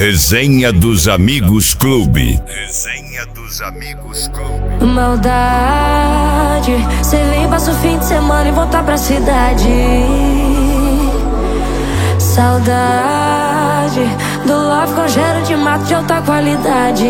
Resenha dos Amigos Clube. Resenha dos Amigos Clube. Maldade, cê vem, passa o fim de semana e voltar pra cidade. Saudade do love com cheiro de mato de alta qualidade.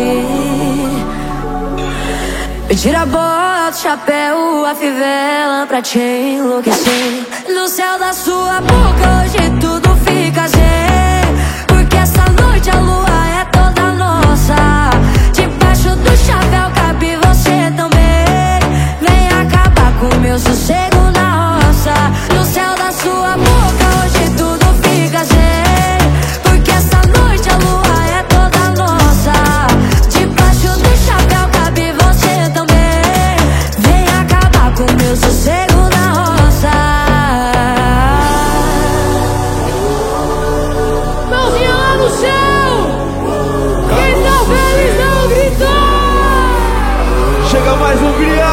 Me tira a bota, o chapéu, a fivela pra te enlouquecer. No céu da sua boca hoje tudo fica zen, porque essa noite a lua é toda nossa. Debaixo do chapéu cabe você também. Vem acabar com o meu sossego na roça. No céu da sua boca hoje tudo fica zen, porque essa noite a lua é toda nossa. Debaixo do chapéu cabe você também. Vem acabar com o meu sossego na roça. Mãozinha lá no céu! Quem tá feliz não gritou! Chega mais Hungria!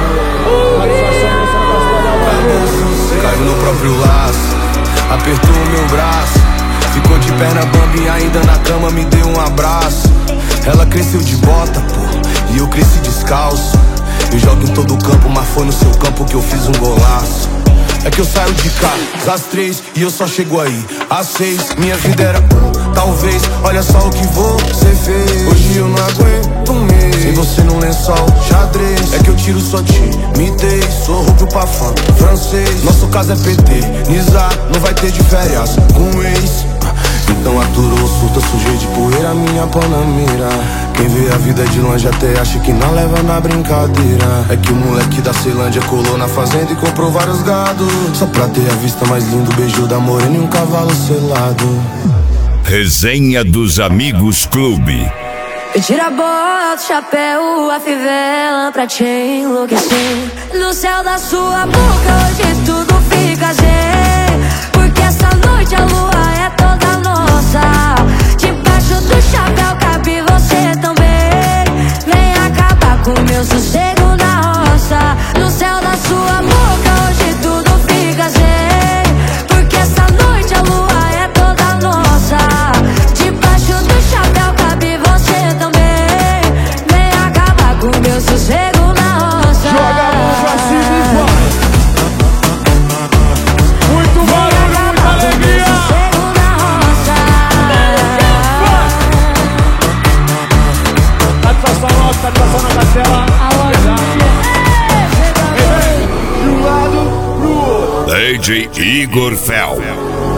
Caiu no próprio laço, apertou o meu braço, ficou de perna bamba e ainda na cama me deu um abraço. Ela cresceu de bota, pô, e eu cresci descalço. Eu jogo em todo o campo, mas foi no seu campo que eu fiz um golaço. É que eu saio de casa às 3 e eu só chego aí às 6. Minha vida era talvez, olha só o que você fez. Hoje eu não aguento um mês sem você num lençol xadrez. É que eu tiro sua timidez, sou roubo pra fã francês. Nosso caso é PT, Nizar, não vai ter de férias com ex. Então aturou, surta, sujei de poeira minha panamira. Quem vê a vida de longe até acha que não leva na brincadeira. É que o moleque da Ceilândia colou na fazenda e comprou vários gados, só pra ter a vista mais linda, o beijo da morena e um cavalo selado. Resenha dos Amigos Clube. Me tira a bota, o chapéu, a fivela pra te enlouquecer. No céu da sua boca hoje tudo fica zen, porque essa noite a lua é toda nossa. Debaixo do chapéu cabe você também. Vem acabar com o meu sossego na roça. No céu da sua boca hoje tudo fica zen, porque essa noite a lua é toda nossa. Debaixo do chapéu cabe você também. Vem acabar com o meu sossego na roça. Joga a mão pra cima e vai. Muito barulho, muita alegria. Sossego na roça. Satisfação nossa, satisfação na Castela. Alô, De um lado pro outro. DJ Igor Fel.